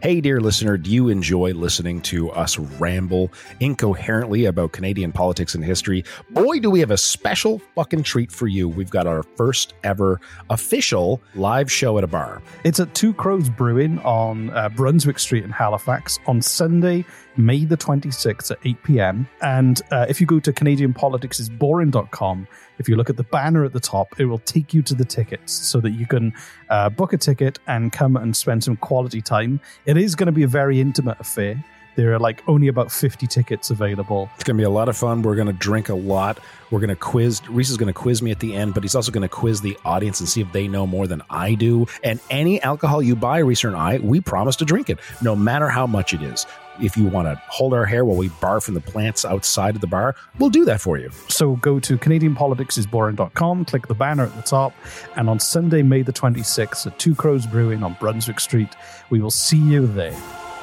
Hey, dear listener, do you enjoy listening to us ramble incoherently about Canadian politics and history? Boy, do we have a special fucking treat for you. We've got our first ever official live show at a bar. It's at Two Crows Brewing on Brunswick Street in Halifax on Sunday, May the 26th at 8 p.m. And if you go to CanadianPoliticsIsBoring.com, if you look at the banner at the top, it will take you to the tickets so that you can book a ticket and come and spend some quality time. It is going to be a very intimate affair. There are only about 50 tickets available. It's going to be a lot of fun. We're going to drink a lot. We're going to quiz. Reese is going to quiz me at the end, but he's also going to quiz the audience and see if they know more than I do. And any alcohol you buy, Reese and I, we promise to drink it, no matter how much it is. If you want to hold our hair while we barf from the plants outside of the bar, we'll do that for you. So go to CanadianPoliticsIsBoring.com, click the banner at the top, and on Sunday, May the 26th at Two Crows Brewing on Brunswick Street, we will see you there.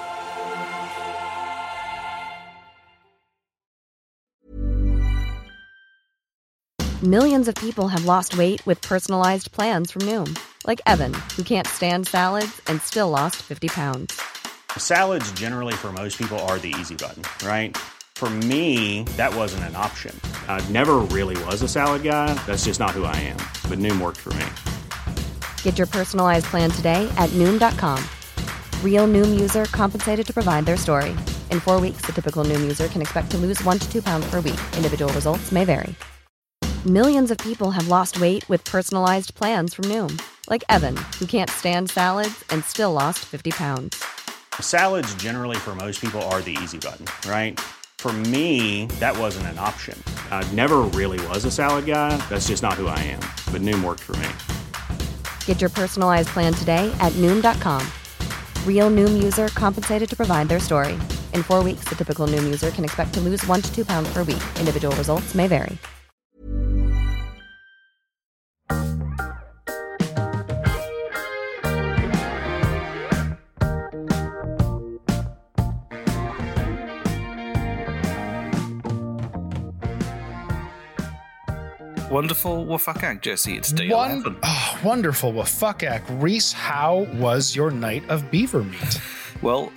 Millions of people have lost weight with personalized plans from Noom. Like Evan, who can't stand salads and still lost 50 pounds. Salads generally for most people are the easy button, right? For me, that wasn't an option. I never really was a salad guy. That's just not who I am. But Noom worked for me. Get your personalized plan today at Noom.com. Real Noom user compensated to provide their story. In 4 weeks, the typical Noom user can expect to lose 1 to 2 pounds per week. Individual results may vary. Millions of people have lost weight with personalized plans from Noom. Like Evan, who can't stand salads and still lost 50 pounds. Salads generally for most people are the easy button, right? For me, that wasn't an option. I never really was a salad guy. That's just not who I am. But Noom worked for me. Get your personalized plan today at Noom.com. Real Noom user compensated to provide their story. In 4 weeks, the typical Noom user can expect to lose 1 to 2 pounds per week. Individual results may vary. Wonderful Wafakak, Jesse. It's day 11. Oh, wonderful. Well, fuck, Reese, how was your night of beaver meat? Well,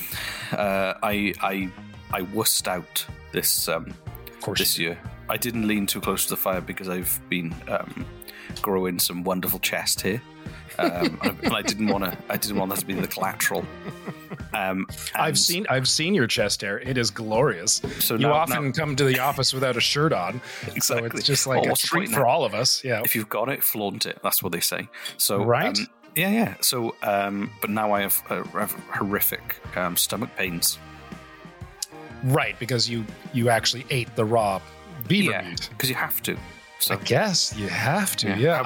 I wussed out this this year. I didn't lean too close to the fire because I've been growing some wonderful chest hair. And I didn't want that to be the collateral. I've seen your chest hair. It is glorious. So you often come to the office without a shirt on. Exactly. So it's just like a treat for all of us. Yeah. If you've got it, flaunt it. That's what they say. So right. Yeah. So but now I have horrific stomach pains. Right, because you actually ate the raw beaver meat. Because you have to. So. I guess you have to. Yeah.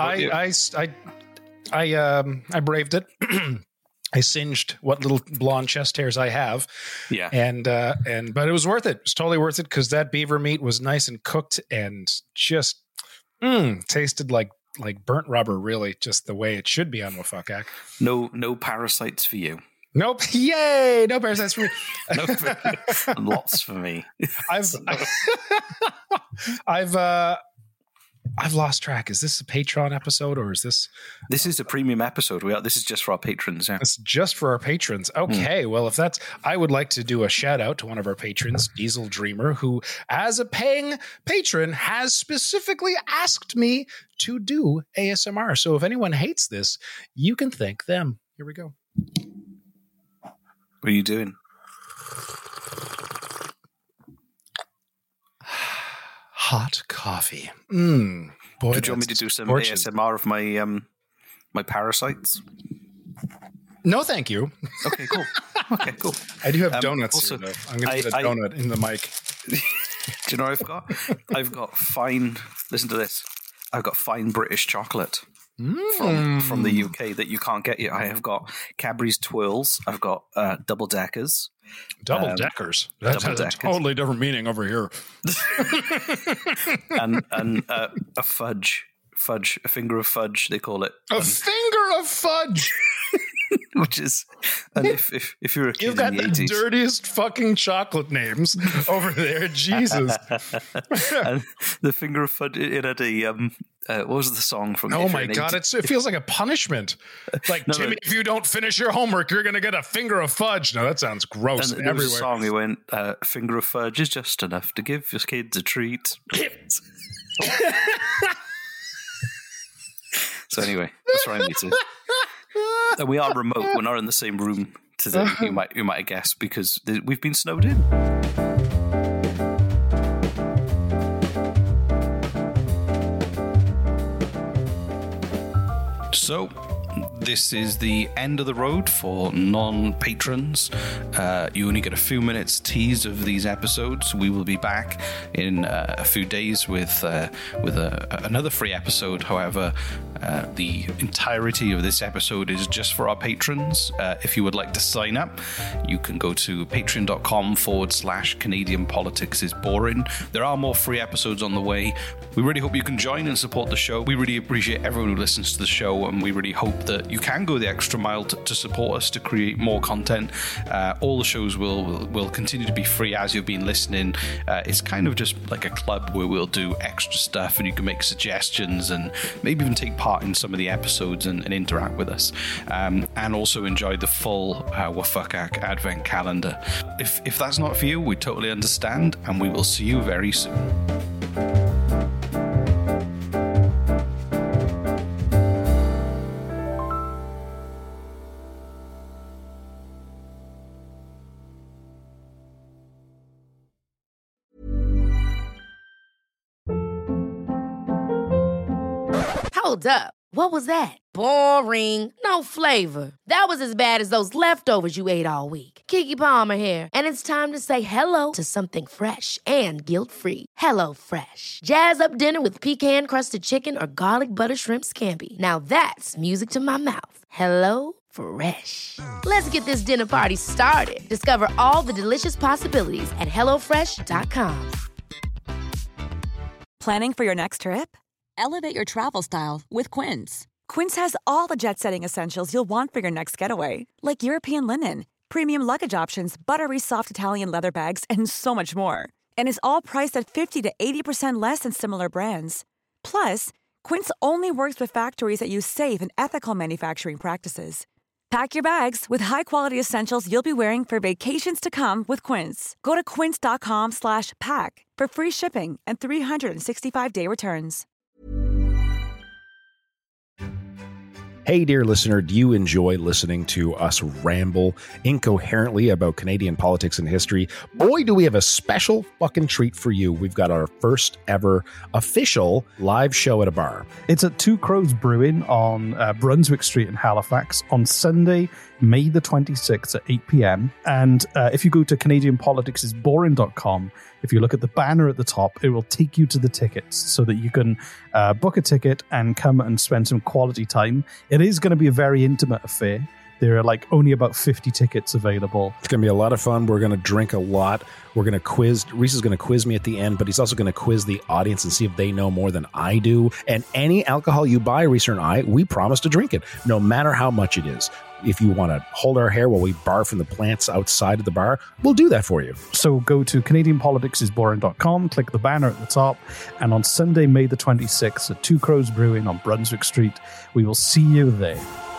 I braved it. I singed what little blonde chest hairs I have. Yeah. But it was worth it. It was totally worth it because that beaver meat was nice and cooked and just tasted like burnt rubber, really, just the way it should be on Wafakak. No parasites for you. Nope. Yay! No parasites for me. Lots for me. I've lost track. Is this a Patreon episode or is this? This is a premium episode. This is just for our patrons. Yeah. It's just for our patrons. Okay. Well, if that's, I would like to do a shout out to one of our patrons, Diesel Dreamer, who, as a paying patron, has specifically asked me to do ASMR. So if anyone hates this, you can thank them. Here we go. What are you doing? Hot coffee. Boy, Did you want me to do some ASMR of my parasites? No, thank you. Okay, cool. I do have donuts here, though. I'm going to put a donut in the mic. Do you know what I've got? I've got fine. Listen to this. I've got fine British chocolate from the UK that you can't get yet. I have got Cadbury's Twirls. I've got double deckers. Double deckers. That has a totally different meaning over here. and a fudge, a finger of fudge. They call it a finger of fudge. which is, and if you're a kid You've got in the the 80s, dirtiest fucking chocolate names over there. Jesus. and the finger of fudge, it had a what was the song from? Oh my God, it feels like a punishment. Like, No, Timmy, if you don't finish your homework, you're going to get a finger of fudge. No, that sounds gross. And there was a song. It went, "Finger of fudge is just enough to give your kids a treat." So anyway, that's what I need to. And we are remote. We're not in the same room today. You might guess because we've been snowed in. So, this is the end of the road for non-patrons. You only get a few minutes tease of these episodes. We will be back in a few days with another free episode. However, the entirety of this episode is just for our patrons. If you would like to sign up, you can go to patreon.com/Canadian Politics is Boring. There are more free episodes on the way. We really hope you can join and support the show. We really appreciate everyone who listens to the show, and we really hope that you can go the extra mile to support us to create more content. All the shows will continue to be free as you've been listening. It's kind of just like a club where we'll do extra stuff, and you can make suggestions and maybe even take part in some of the episodes and interact with us, and also enjoy the full Wafukak Advent calendar. If that's not for you, we totally understand, and we will see you very soon. Hold up. What was that? Boring. No flavor. That was as bad as those leftovers you ate all week. Keke Palmer here, and it's time to say hello to something fresh and guilt-free. HelloFresh. Jazz up dinner with pecan-crusted chicken or garlic butter shrimp scampi. Now that's music to my mouth. HelloFresh. Let's get this dinner party started. Discover all the delicious possibilities at HelloFresh.com. Planning for your next trip? Elevate your travel style with Quince. Quince has all the jet-setting essentials you'll want for your next getaway, like European linen, premium luggage options, buttery soft Italian leather bags, and so much more. And is all priced at 50 to 80% less than similar brands. Plus, Quince only works with factories that use safe and ethical manufacturing practices. Pack your bags with high-quality essentials you'll be wearing for vacations to come with Quince. Go to quince.com/pack for free shipping and 365-day returns. Hey, dear listener, do you enjoy listening to us ramble incoherently about Canadian politics and history? Boy, do we have a special fucking treat for you. We've got our first ever official live show at a bar. It's at Two Crows Brewing on Brunswick Street in Halifax on Sunday, May the 26th at 8 p.m. And if you go to CanadianPoliticsIsBoring.com, if you look at the banner at the top, it will take you to the tickets so that you can book a ticket and come and spend some quality time. It is going to be a very intimate affair. There are only about 50 tickets available. It's going to be a lot of fun. We're going to drink a lot. We're going to quiz. Reese is going to quiz me at the end, but he's also going to quiz the audience and see if they know more than I do. And any alcohol you buy, Reese and I, we promise to drink it, no matter how much it is. If you want to hold our hair while we barf in the plants outside of the bar, we'll do that for you. So go to CanadianPoliticsIsBoring.com, click the banner at the top, and on Sunday, May the 26th at Two Crows Brewing on Brunswick Street, we will see you there.